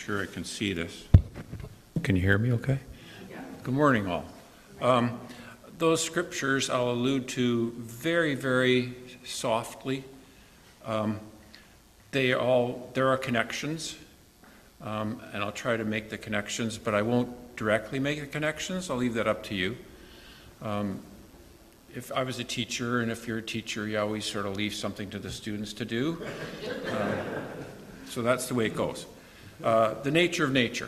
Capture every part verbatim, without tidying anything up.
sure I can see this. Can you hear me okay? Yeah. Good morning, all. Um, those scriptures I'll allude to very, very softly. Um, they all, there are connections, um, and I'll try to make the connections, but I won't directly make the connections. I'll leave that up to you. Um, if I was a teacher, and if you're a teacher, you always sort of leave something to the students to do. Uh, so that's the way it goes. Uh, the nature of nature.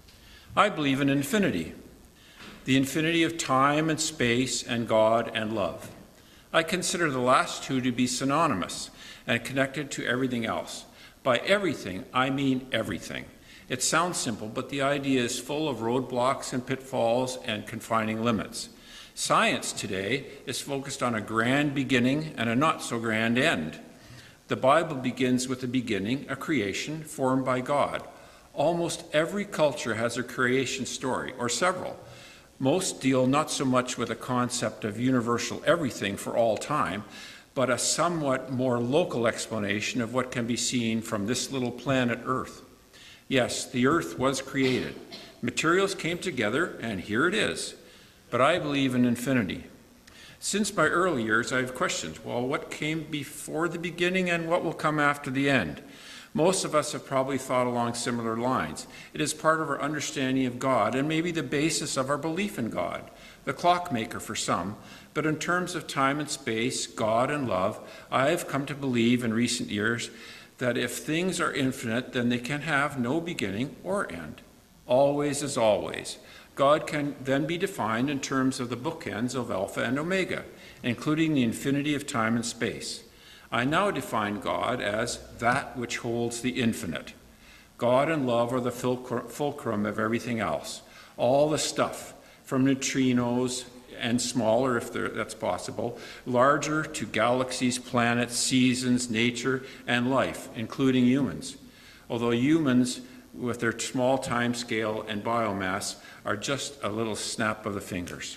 I believe in infinity, the infinity of time and space and God and love. I consider the last two to be synonymous and connected to everything else. By everything, I mean everything. It sounds simple, but the idea is full of roadblocks and pitfalls and confining limits. Science today is focused on a grand beginning and a not-so-grand end. The Bible begins with a beginning, a creation formed by God. Almost every culture has a creation story, or several. Most deal not so much with a concept of universal everything for all time, but a somewhat more local explanation of what can be seen from this little planet Earth. Yes, the Earth was created. Materials came together, and here it is. But I believe in infinity. Since my early years, I've questioned, well, what came before the beginning and what will come after the end? Most of us have probably thought along similar lines. It is part of our understanding of God and maybe the basis of our belief in God, the clockmaker for some. But in terms of time and space, God and love, I have come to believe in recent years that if things are infinite, then they can have no beginning or end. Always is always. God can then be defined in terms of the bookends of Alpha and Omega, including the infinity of time and space. I now define God as that which holds the infinite. God and love are the fulcrum of everything else. All the stuff, from neutrinos and smaller, if that's possible, larger to galaxies, planets, seasons, nature, and life, including humans. Although humans, with their small time scale and biomass, are just a little snap of the fingers.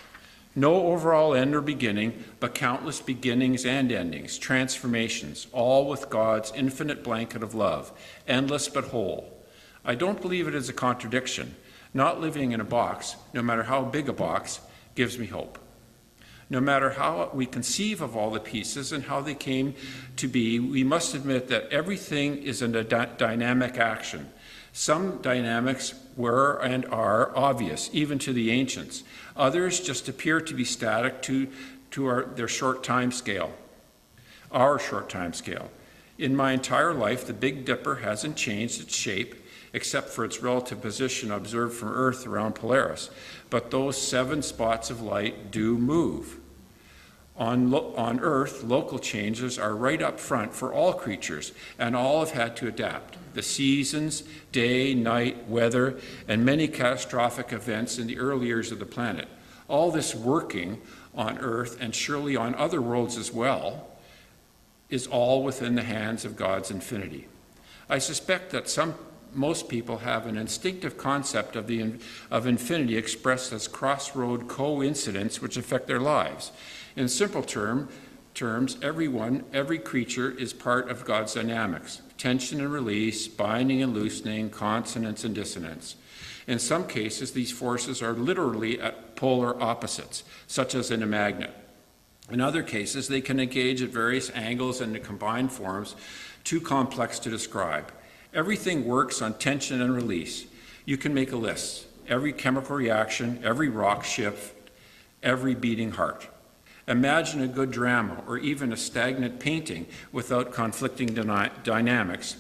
No overall end or beginning, but countless beginnings and endings, transformations, all with God's infinite blanket of love, endless but whole. I don't believe it is a contradiction. Not living in a box, no matter how big a box, gives me hope. No matter how we conceive of all the pieces and how they came to be, we must admit that everything is in a dy- dynamic action. Some dynamics were and are obvious, even to the ancients. Others just appear to be static to, to our, their short time scale, our short time scale. In my entire life, the Big Dipper hasn't changed its shape, except for its relative position observed from Earth around Polaris. But those seven spots of light do move. On, lo- on Earth, local changes are right up front for all creatures, and all have had to adapt. The seasons, day, night, weather, and many catastrophic events in the early years of the planet. All this working on Earth, and surely on other worlds as well, is all within the hands of God's infinity. I suspect that some most people have an instinctive concept of, the, of infinity expressed as crossroad coincidents which affect their lives. In simple term, terms, everyone, every creature is part of God's dynamics. Tension and release, binding and loosening, consonance and dissonance. In some cases, these forces are literally at polar opposites, such as in a magnet. In other cases, they can engage at various angles and in combined forms, too complex to describe. Everything works on tension and release. You can make a list. Every chemical reaction, every rock shift, every beating heart. Imagine a good drama or even a stagnant painting without conflicting dyna- dynamics,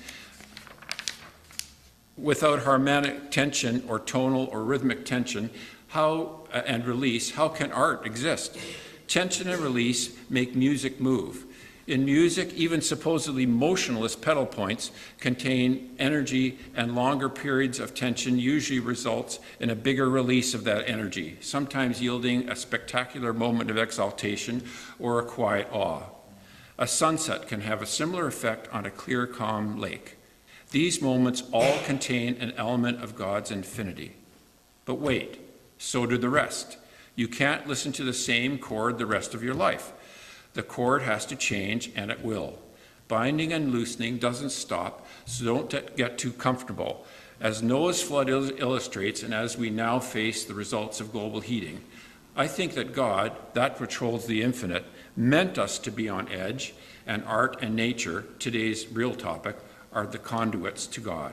without harmonic tension or tonal or rhythmic tension how, uh, and release. How can art exist? Tension and release make music move. In music, even supposedly motionless pedal points contain energy, and longer periods of tension usually results in a bigger release of that energy, sometimes yielding a spectacular moment of exaltation or a quiet awe. A sunset can have a similar effect on a clear, calm lake. These moments all contain an element of God's infinity. But wait, so do the rest. You can't listen to the same chord the rest of your life. The chord has to change, and it will. Binding and loosening doesn't stop, so don't get too comfortable. As Noah's flood il- illustrates, and as we now face the results of global heating, I think that God, that which holds the infinite, meant us to be on edge, and art and nature, today's real topic, are the conduits to God.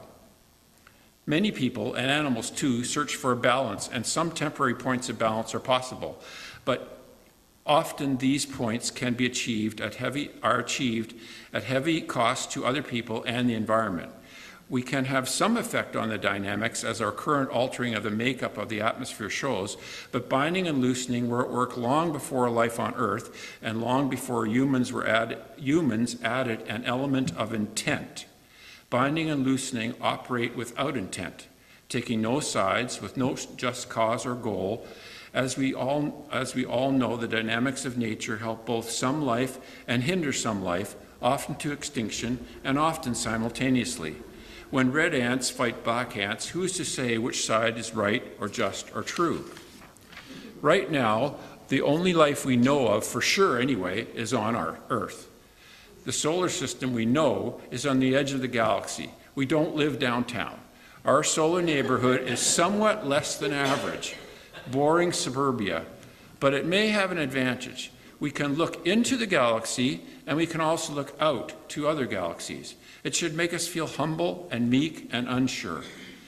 Many people, and animals too, search for a balance, and some temporary points of balance are possible, but often these points can be achieved at heavy, are achieved at heavy cost to other people and the environment. We can have some effect on the dynamics, as our current altering of the makeup of the atmosphere shows, but binding and loosening were at work long before life on Earth and long before humans, were added, humans added an element of intent. Binding and loosening operate without intent, taking no sides, with no just cause or goal. As we all, as we all know, the dynamics of nature help both some life and hinder some life, often to extinction and often simultaneously. When red ants fight black ants, who is to say which side is right or just or true? Right now, the only life we know of, for sure anyway, is on our Earth. The solar system we know is on the edge of the galaxy. We don't live downtown. Our solar neighborhood is somewhat less than average, boring suburbia, but it may have an advantage. We can look into the galaxy, and we can also look out to other galaxies. It should make us feel humble and meek and unsure.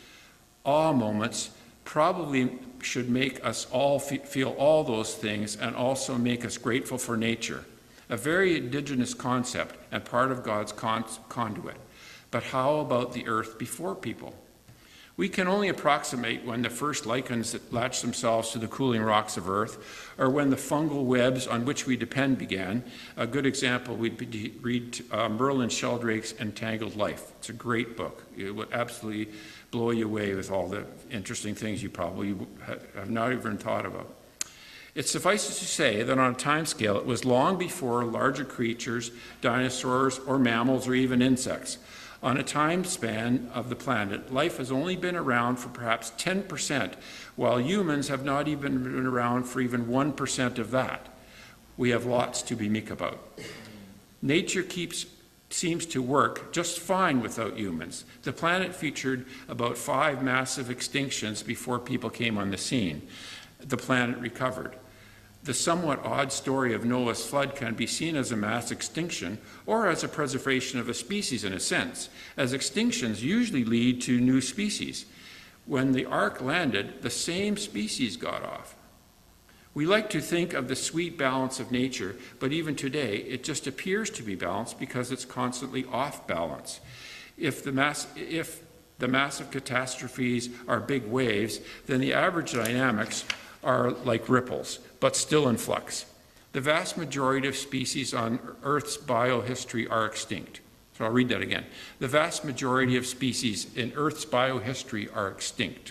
Awe moments probably should make us all feel all those things and also make us grateful for nature, a very indigenous concept and part of God's con- conduit. But how about the earth before people? We can only approximate when the first lichens that latched themselves to the cooling rocks of Earth, or when the fungal webs on which we depend began. A good example would be to read uh, Merlin Sheldrake's Entangled Life. It's a great book. It would absolutely blow you away with all the interesting things you probably have not even thought about. It suffices to say that on a time scale, it was long before larger creatures, dinosaurs, or mammals, or even insects. On a time span of the planet, life has only been around for perhaps ten percent, while humans have not even been around for even one percent of that. We have lots to be meek about. Nature keeps, seems to work just fine without humans. The planet featured about five massive extinctions before people came on the scene. The planet recovered. The somewhat odd story of Noah's flood can be seen as a mass extinction or as a preservation of a species in a sense, as extinctions usually lead to new species. When the ark landed, the same species got off. We like to think of the sweet balance of nature, but even today, it just appears to be balanced because it's constantly off balance. If the mass, if the massive catastrophes are big waves, then the average dynamics are like ripples, but still in flux. The vast majority of species on Earth's biohistory are extinct. So I'll read that again. The vast majority of species in Earth's biohistory are extinct.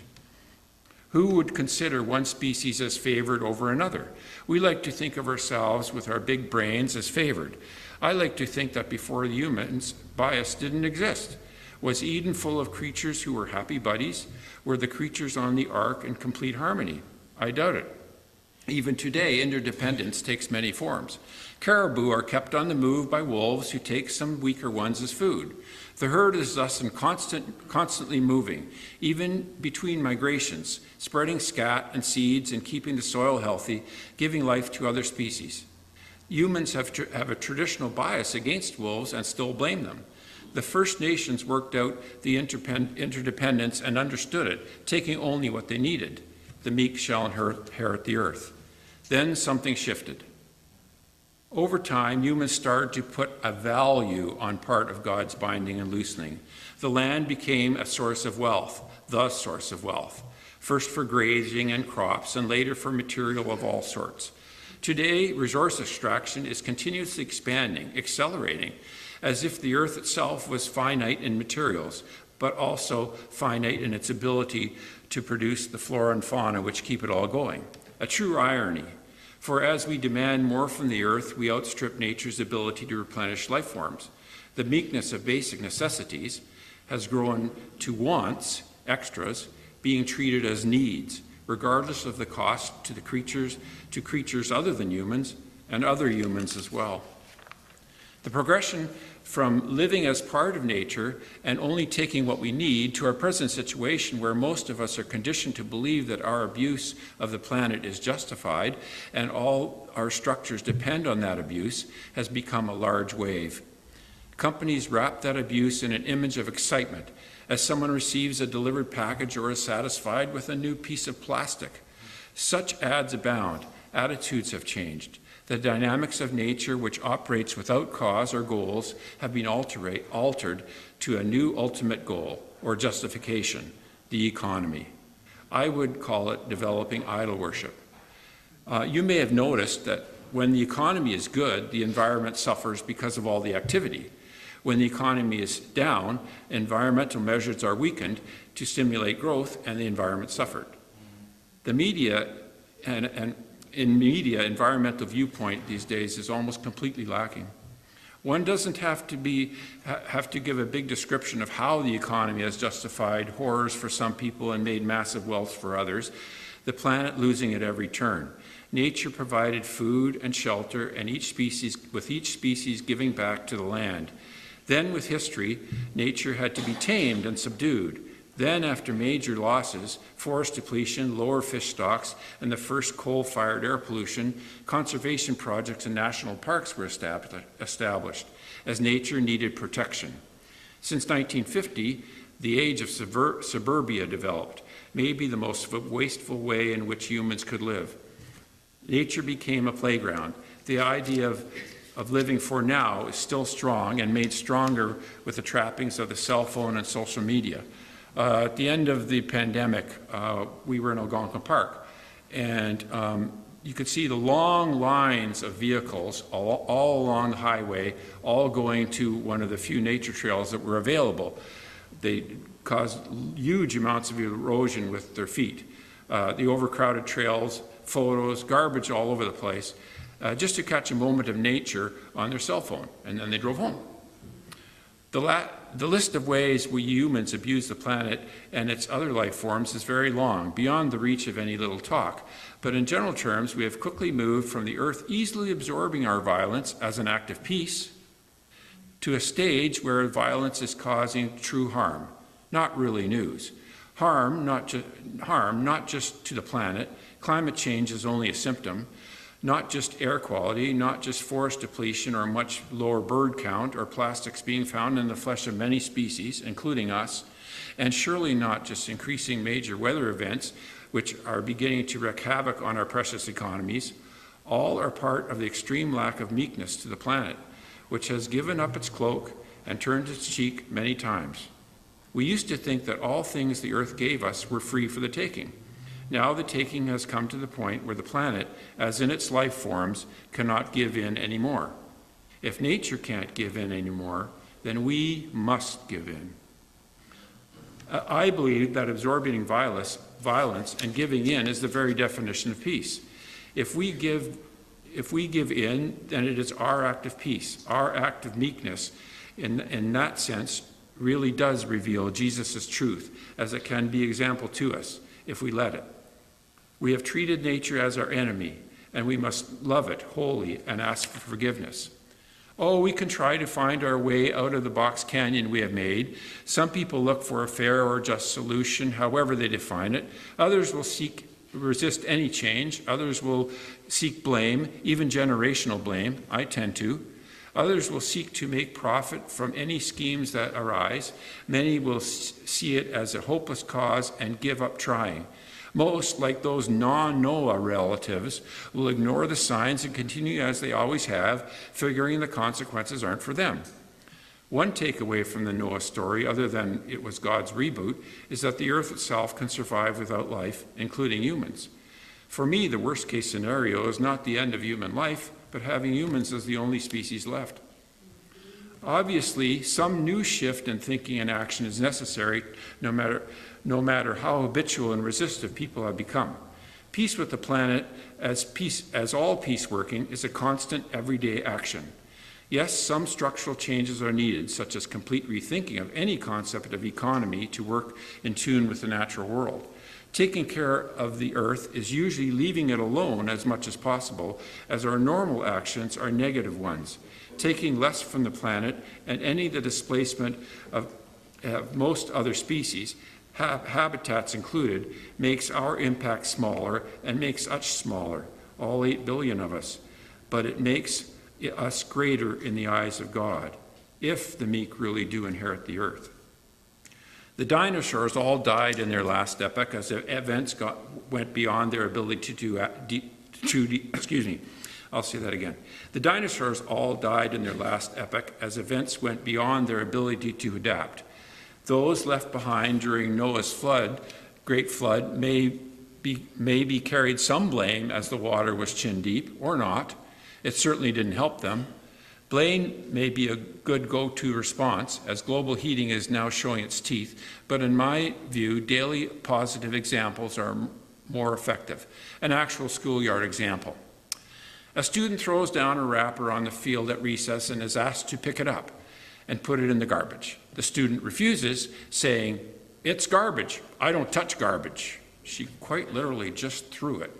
Who would consider one species as favored over another? We like to think of ourselves with our big brains as favored. I like to think that before the humans, bias didn't exist. Was Eden full of creatures who were happy buddies? Were the creatures on the ark in complete harmony? I doubt it. Even today, interdependence takes many forms. Caribou are kept on the move by wolves who take some weaker ones as food. The herd is thus in constant, constantly moving, even between migrations, spreading scat and seeds and keeping the soil healthy, giving life to other species. Humans have, tr- have a traditional bias against wolves and still blame them. The First Nations worked out the interdepend- interdependence and understood it, taking only what they needed. The meek shall inherit the earth. Then something shifted. Over time, humans started to put a value on part of God's binding and loosening. The land became a source of wealth, the source of wealth, first for grazing and crops, and later for material of all sorts. Today, resource extraction is continuously expanding, accelerating, as if the earth itself was finite in materials, but also finite in its ability to produce the flora and fauna which keep it all going. A true irony, for as we demand more from the earth, we outstrip nature's ability to replenish life forms. The meekness of basic necessities has grown to wants, extras, being treated as needs, regardless of the cost to the creatures, to creatures other than humans, and other humans as well. The progression from living as part of nature and only taking what we need to our present situation where most of us are conditioned to believe that our abuse of the planet is justified and all our structures depend on that abuse has become a large wave. Companies wrap that abuse in an image of excitement as someone receives a delivered package or is satisfied with a new piece of plastic. Such ads abound. Attitudes have changed. The dynamics of nature, which operates without cause or goals, have been alterate, altered to a new ultimate goal or justification, the economy. I would call it developing idol worship. Uh, you may have noticed that when the economy is good, the environment suffers because of all the activity. When the economy is down, environmental measures are weakened to stimulate growth, and the environment suffered. The media and, and in media, environmental viewpoint these days is almost completely lacking. One doesn't have to be have to give a big description of how the economy has justified horrors for some people and made massive wealth for others, the planet losing at every turn. Nature provided food and shelter, and each species, with each species giving back to the land. Then, with history, nature had to be tamed and subdued. Then, after major losses, forest depletion, lower fish stocks, and the first coal-fired air pollution, conservation projects and national parks were established as nature needed protection. Since nineteen fifty, the age of subver- suburbia developed, maybe the most wasteful way in which humans could live. Nature became a playground. The idea of, of living for now is still strong and made stronger with the trappings of the cell phone and social media. Uh, at the end of the pandemic, uh, we were in Algonquin Park, and um, you could see the long lines of vehicles all, all along the highway, all going to one of the few nature trails that were available. They caused huge amounts of erosion with their feet. Uh, the overcrowded trails, photos, garbage all over the place, uh, just to catch a moment of nature on their cell phone, and then they drove home. The, la- the list of ways we humans abuse the planet and its other life forms is very long, beyond the reach of any little talk. But in general terms, we have quickly moved from the earth easily absorbing our violence as an act of peace to a stage where violence is causing true harm, not really news. Harm, not, ju- harm, not just to the planet. Climate change is only a symptom. Not just air quality, not just forest depletion or much lower bird count or plastics being found in the flesh of many species, including us, and surely not just increasing major weather events, which are beginning to wreak havoc on our precious economies. All are part of the extreme lack of meekness to the planet, which has given up its cloak and turned its cheek many times. We used to think that all things the earth gave us were free for the taking. Now the taking has come to the point where the planet, as in its life forms, cannot give in anymore. If nature can't give in anymore, then we must give in. I believe that absorbing violence, violence and giving in is the very definition of peace. If we give, if we give in, then it is our act of peace, our act of meekness. In, in that sense, really does reveal Jesus' truth, as it can be example to us if we let it. We have treated nature as our enemy, and we must love it wholly and ask for forgiveness. Oh, we can try to find our way out of the box canyon we have made. Some people look for a fair or just solution, however they define it. Others will seek resist any change. Others will seek blame, even generational blame. I tend to. Others will seek to make profit from any schemes that arise. Many will see it as a hopeless cause and give up trying. Most, like those non-Noah relatives, will ignore the signs and continue as they always have, figuring the consequences aren't for them. One takeaway from the Noah story, other than it was God's reboot, is that the earth itself can survive without life, including humans. For me, the worst-case scenario is not the end of human life, but having humans as the only species left. Obviously, some new shift in thinking and action is necessary, no matter, no matter how habitual and resistive people have become. Peace with the planet, as, peace, as all peace working, is a constant, everyday action. Yes, some structural changes are needed, such as complete rethinking of any concept of economy to work in tune with the natural world. Taking care of the earth is usually leaving it alone as much as possible, as our normal actions are negative ones. Taking less from the planet and ending the displacement of, of most other species, ha habitats included, makes our impact smaller and makes us smaller, all eight billion of us. But it makes us greater in the eyes of God, if the meek really do inherit the earth. The dinosaurs all died in their last epoch as events got, went beyond their ability to, to, to, excuse me, I'll say that again. The dinosaurs all died in their last epoch as events went beyond their ability to adapt. Those left behind during Noah's flood, great flood, may be, may be carried some blame as the water was chin deep, or not. It certainly didn't help them. Blame may be a good go-to response, as global heating is now showing its teeth, but in my view, daily positive examples are more effective. An actual schoolyard example. A student throws down a wrapper on the field at recess and is asked to pick it up and put it in the garbage. The student refuses, saying, "It's garbage. I don't touch garbage." She quite literally just threw it.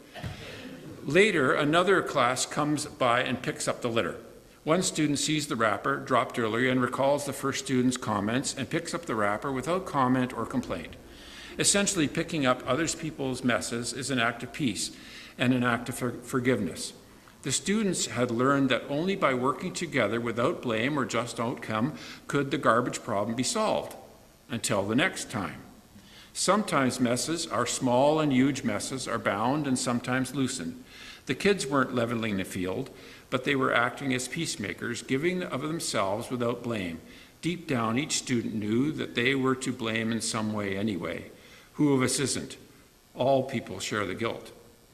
Later, another class comes by and picks up the litter. One student sees the wrapper dropped earlier and recalls the first student's comments and picks up the wrapper without comment or complaint. Essentially, picking up other people's messes is an act of peace and an act of for forgiveness. The students had learned that only by working together without blame or just outcome could the garbage problem be solved. Until the next time. Sometimes messes, our small and huge messes, are bound and sometimes loosened. The kids weren't leveling the field, but they were acting as peacemakers, giving of themselves without blame. Deep down, each student knew that they were to blame in some way anyway. Who of us isn't? All people share the guilt.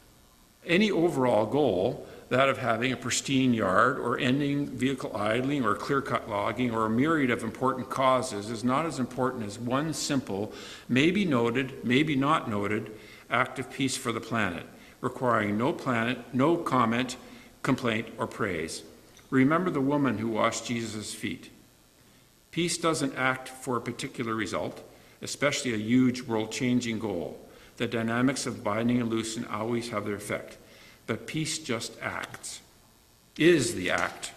Any overall goal, that of having a pristine yard or ending vehicle idling or clear-cut logging or a myriad of important causes, is not as important as one simple, maybe noted, maybe not noted, act of peace for the planet, requiring no planet, no comment, complaint, or praise. Remember the woman who washed Jesus' feet. Peace doesn't act for a particular result, especially a huge world-changing goal. The dynamics of binding and loosing always have their effect. But peace just acts, is the act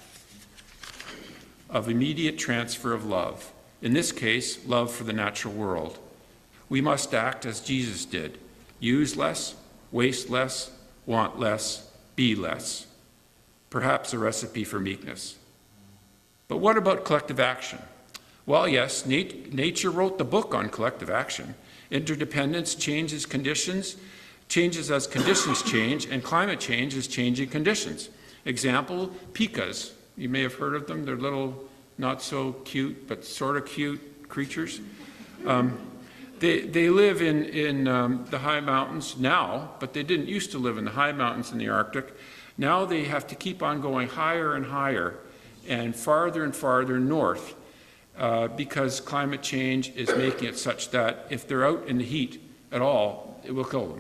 of immediate transfer of love. In this case, love for the natural world. We must act as Jesus did. Use less, waste less, want less, be less. Perhaps a recipe for meekness. But what about collective action? Well, yes, nat nature wrote the book on collective action. Interdependence changes conditions, changes as conditions change, and climate change is changing conditions. Example, pikas. You may have heard of them. They're little, not so cute, but sort of cute creatures. Um, they, they live in, in um, the high mountains now, but they didn't used to live in the high mountains in the Arctic. Now they have to keep on going higher and higher and farther and farther north uh, because climate change is making it such that if they're out in the heat at all, it will kill them.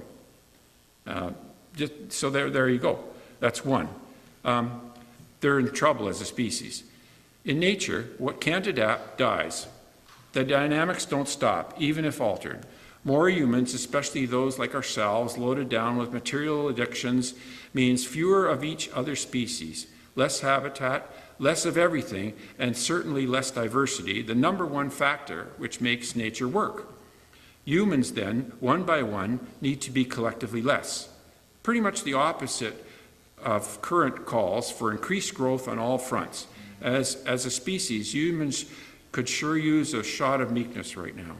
Uh, just, so there, there you go. That's one. Um, they're in trouble as a species. In nature, what can't adapt dies. The dynamics don't stop, even if altered. More humans, especially those like ourselves, loaded down with material addictions, means fewer of each other species, less habitat, less of everything, and certainly less diversity, the number one factor which makes nature work. Humans then, one by one, need to be collectively less. Pretty much the opposite of current calls for increased growth on all fronts. As, as a species, humans could sure use a shot of meekness right now.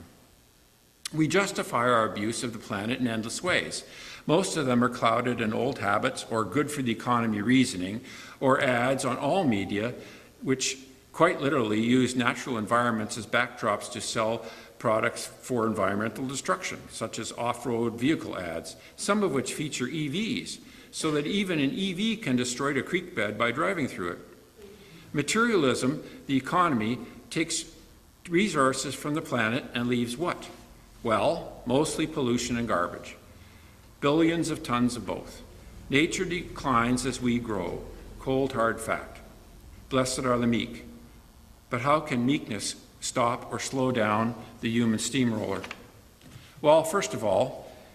We justify our abuse of the planet in endless ways. Most of them are clouded in old habits or good for the economy reasoning or ads on all media, which quite literally use natural environments as backdrops to sell products for environmental destruction, such as off-road vehicle ads, some of which feature E Vs, so that even an E V can destroy a creek bed by driving through it. Materialism, the economy, takes resources from the planet and leaves what? Well, mostly pollution and garbage. Billions of tons of both. Nature declines as we grow. Cold, hard fact. Blessed are the meek. But how can meekness stop or slow down the human steamroller? Well, first of all,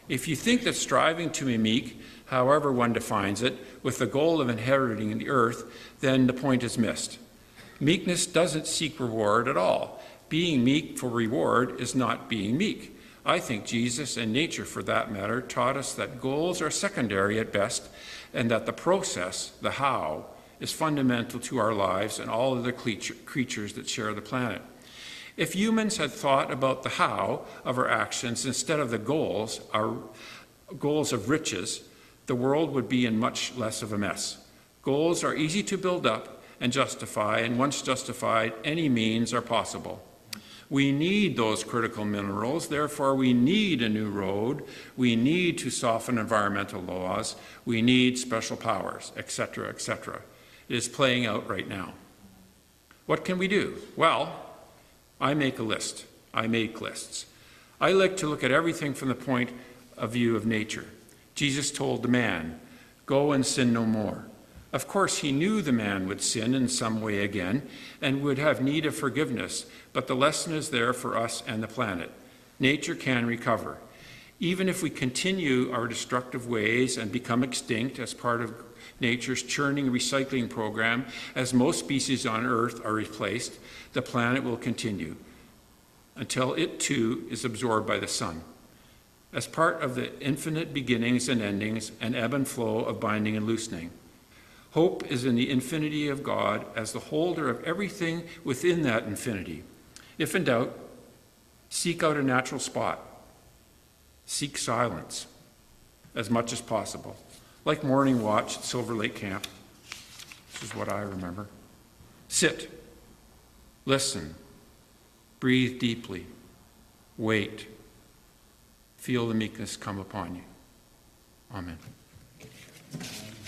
If you think that striving to be meek, however one defines it, with the goal of inheriting the earth, then the point is missed. Meekness doesn't seek reward at all. Being meek for reward is not being meek. I think Jesus, and nature for that matter, taught us that goals are secondary at best, and that the process, the how, is fundamental to our lives and all of the creatures that share the planet. If humans had thought about the how of our actions instead of the goals, our goals of riches, the world would be in much less of a mess. Goals are easy to build up and justify, and once justified, any means are possible. We need those critical minerals, therefore we need a new road, we need to soften environmental laws, we need special powers, et cetera, et cetera. It is playing out right now. What can we do? Well, I make a list. I make lists. I like to look at everything from the point of view of nature. Jesus told the man, "Go and sin no more." Of course, he knew the man would sin in some way again and would have need of forgiveness, but the lesson is there for us and the planet. Nature can recover. Even if we continue our destructive ways and become extinct as part of nature's churning recycling program, as most species on Earth are replaced, the planet will continue until it too is absorbed by the sun. As part of the infinite beginnings and endings, an ebb and flow of binding and loosening. Hope is in the infinity of God as the holder of everything within that infinity. If in doubt, seek out a natural spot. Seek silence as much as possible. Like morning watch at Silver Lake Camp. This is what I remember. Sit. Listen. Breathe deeply. Wait. Feel the meekness come upon you. Amen.